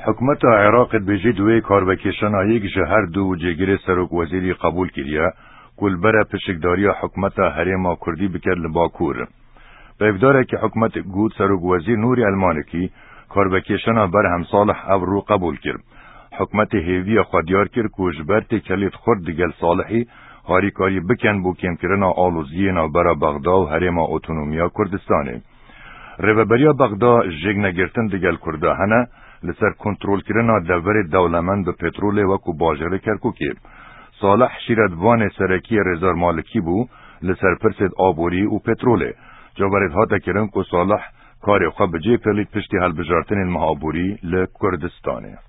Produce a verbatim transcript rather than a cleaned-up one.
حکومت عراق بجی دوی کاربکشان یک جهر دو جگیر سروک وزیری قبول کریه کل بره پشکداری حکومت حریم کردی بکر لباکور. به افداره که حکومت گود سروک وزیر نوری المانکی کاربکشان بر همصالح ابرو قبول کرد. حکومت هیوی خودیار کرد که جبرت کلیت خورد دیگل صالحی هاریکاری بکن بو کم کرنا آلوزی نابرا بغدا و حریم اتونومیا کردستانه. ریوبریا بغدا جگ نگرتن دیگل کرده هنه لسر کنترول کرنا دور دولمند به پترول وکو باجره کرکوکی. صالح شیردوان سرکی رزار مالکی بو لسر پرسد آبوری و پتروله. جوارد ها تکرن که صالح کار خواب جی پلیت پشتی حل بجارتن المهابوری لکردستانه.